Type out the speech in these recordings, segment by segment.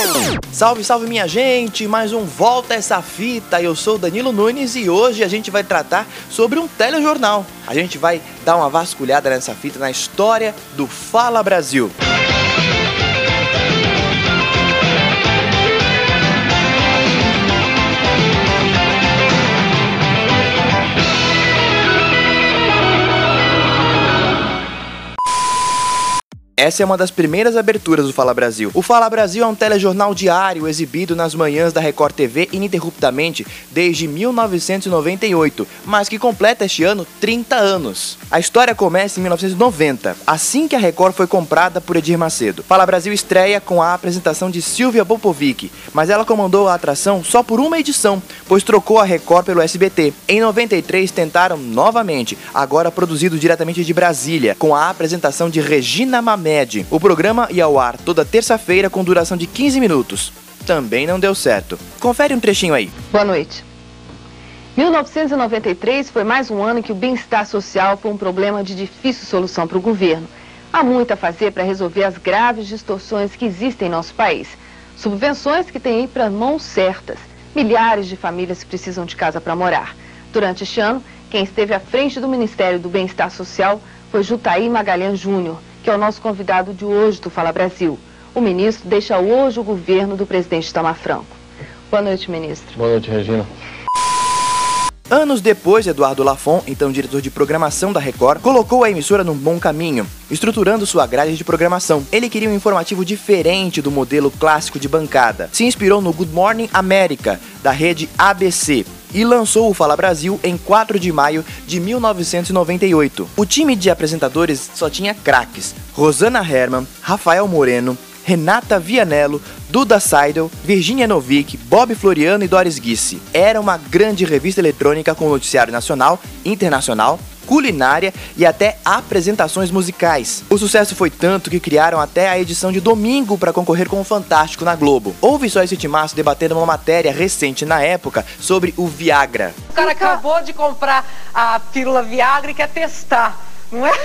Salve, salve minha gente, mais um Volta Essa Fita, eu sou o Danilo Nunes e hoje a gente vai tratar sobre um telejornal. A gente vai dar uma vasculhada nessa fita na história do Fala Brasil. Essa é uma das primeiras aberturas do Fala Brasil. O Fala Brasil é um telejornal diário exibido nas manhãs da Record TV ininterruptamente desde 1998, mas que completa este ano 30 anos. A história começa em 1990, assim que a Record foi comprada por Edir Macedo. Fala Brasil estreia com a apresentação de Silvia Popovic, mas ela comandou a atração só por uma edição, pois trocou a Record pelo SBT. Em 93 tentaram novamente, agora produzido diretamente de Brasília, com a apresentação de Regina Mamede. O programa ia ao ar toda terça-feira com duração de 15 minutos. Também não deu certo. Confere um trechinho aí. Boa noite. 1993 foi mais um ano em que o bem-estar social foi um problema de difícil solução para o governo. Há muito a fazer para resolver as graves distorções que existem em nosso país. Subvenções que têm ido para mãos certas. Milhares de famílias precisam de casa para morar. Durante este ano, quem esteve à frente do Ministério do Bem-Estar Social foi Jutaí Magalhães Júnior, que é o nosso convidado de hoje do Fala Brasil. O ministro deixa hoje o governo do presidente Itamar Franco. Boa noite, ministro. Boa noite, Regina. Anos depois, Eduardo Lafon, então diretor de programação da Record, colocou a emissora num bom caminho, estruturando sua grade de programação. Ele queria um informativo diferente do modelo clássico de bancada. Se inspirou no Good Morning America, da rede ABC, e lançou o Fala Brasil em 4 de maio de 1998. O time de apresentadores só tinha craques: Rosana Herman, Rafael Moreno, Renata Vianello, Duda Seidel, Virginia Novick, Bob Floriano e Doris Guissi. Era uma grande revista eletrônica com noticiário nacional, internacional, culinária e até apresentações musicais. O sucesso foi tanto que criaram até a edição de domingo para concorrer com o Fantástico na Globo. Houve só esse timaço debatendo uma matéria recente na época sobre o Viagra. O cara acabou de comprar a pílula Viagra e quer testar, não é?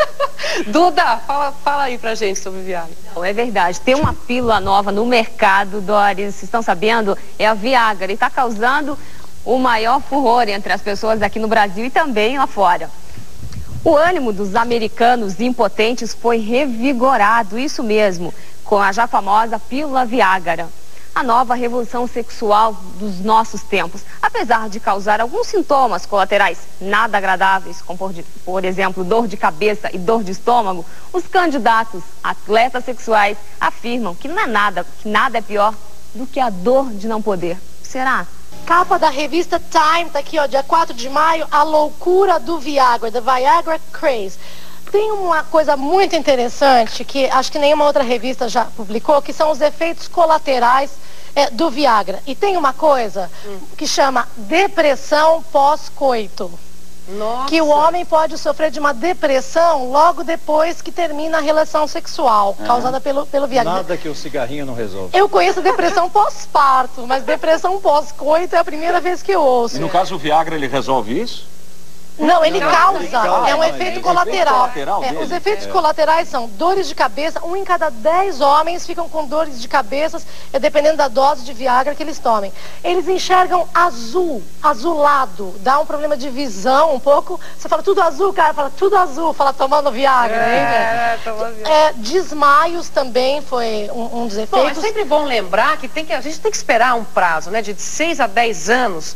Duda, fala aí pra gente sobre o Viagra. Não, é verdade, tem uma pílula nova no mercado, Doris, vocês estão sabendo? É a Viagra e está causando o maior furor entre as pessoas aqui no Brasil e também lá fora. O ânimo dos americanos impotentes foi revigorado, isso mesmo, com a já famosa pílula Viagra. A nova revolução sexual dos nossos tempos, apesar de causar alguns sintomas colaterais nada agradáveis, como por exemplo dor de cabeça e dor de estômago, os candidatos atletas sexuais afirmam que nada é pior do que a dor de não poder. Será? Capa da revista Time, tá aqui ó, dia 4 de maio, a loucura do Viagra, the Viagra Craze. Tem uma coisa muito interessante que acho que nenhuma outra revista já publicou, que são os efeitos colaterais do Viagra. E tem uma coisa que chama depressão pós-coito. Nossa. Que o homem pode sofrer de uma depressão logo depois que termina a relação sexual, causada pelo Viagra. Nada que o cigarrinho não resolve. Eu conheço depressão pós-parto, mas depressão pós-coito é a primeira vez que eu ouço. E no caso o Viagra, ele resolve isso? Não, ele causa, é um é efeito efeito colateral. colateral dele. Os efeitos colaterais são dores de cabeça, 1 em cada 10 homens ficam com dores de cabeça, dependendo da dose de Viagra que eles tomem. Eles enxergam azul, azulado, dá um problema de visão um pouco. Você fala tudo azul, o cara fala tudo azul, fala tomando Viagra. Tomando Viagra. Desmaios também foi um dos efeitos. Bom, é sempre bom lembrar que a gente tem que esperar um prazo, né, de 6 a 10 anos.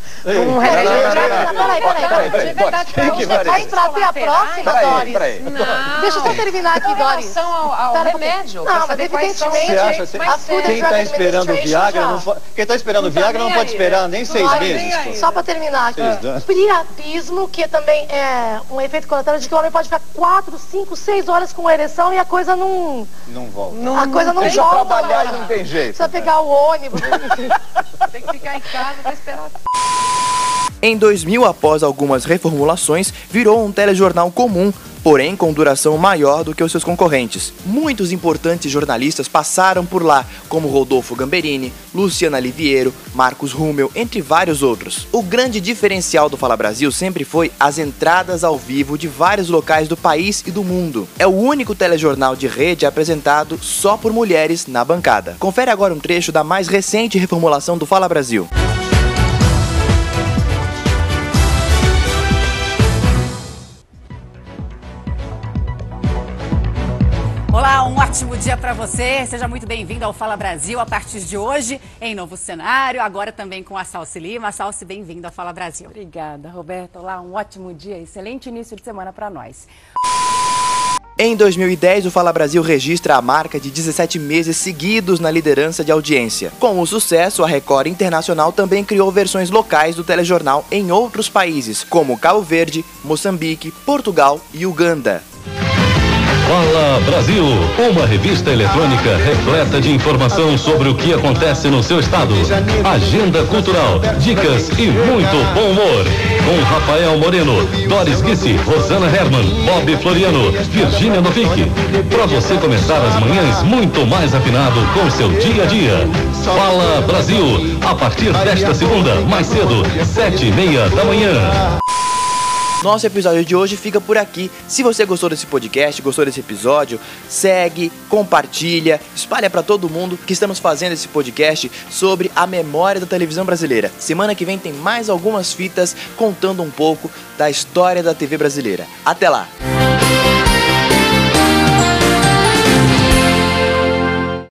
Peraí. Você vai pra ter a próxima, Doris? Não. Deixa eu só terminar aqui, Doris. Em relação ao remédio. Não, mas evidentemente quem está esperando o Viagra não pode, quem está esperando o Viagra não pode esperar nem 6 meses. Só para terminar aqui. Priapismo, que também é um efeito colateral de que o homem pode ficar 4, 5, 6 horas com ereção e a coisa não volta. A coisa não Deixa volta. trabalhar e não tem jeito. Precisa pegar o ônibus. Tem que ficar em casa para esperar. Em 2000, após algumas reformulações, virou um telejornal comum, porém com duração maior do que os seus concorrentes. Muitos importantes jornalistas passaram por lá, como Rodolfo Gamberini, Luciana Liviero, Marcos Rummel, entre vários outros. O grande diferencial do Fala Brasil sempre foi as entradas ao vivo de vários locais do país e do mundo. É o único telejornal de rede apresentado só por mulheres na bancada. Confere agora um trecho da mais recente reformulação do Fala Brasil. Olá, um ótimo dia para você. Seja muito bem-vindo ao Fala Brasil a partir de hoje, em novo cenário, agora também com a Salsi Lima. Salsi, bem-vinda ao Fala Brasil. Obrigada, Roberto. Olá, um ótimo dia, excelente início de semana para nós. Em 2010, o Fala Brasil registra a marca de 17 meses seguidos na liderança de audiência. Com o sucesso, a Record Internacional também criou versões locais do telejornal em outros países, como Cabo Verde, Moçambique, Portugal e Uganda. Fala Brasil, uma revista eletrônica repleta de informação sobre o que acontece no seu estado. Agenda cultural, dicas e muito bom humor. Com Rafael Moreno, Doris Guissi, Rosana Herman, Bob Floriano, Virgínia Novick. Para você começar as manhãs muito mais afinado com seu dia a dia. Fala Brasil, a partir desta segunda, mais cedo, 7h30 da manhã. Nosso episódio de hoje fica por aqui. Se você gostou desse podcast, gostou desse episódio, segue, compartilha, espalha para todo mundo que estamos fazendo esse podcast sobre a memória da televisão brasileira. Semana que vem tem mais algumas fitas contando um pouco da história da TV brasileira. Até lá!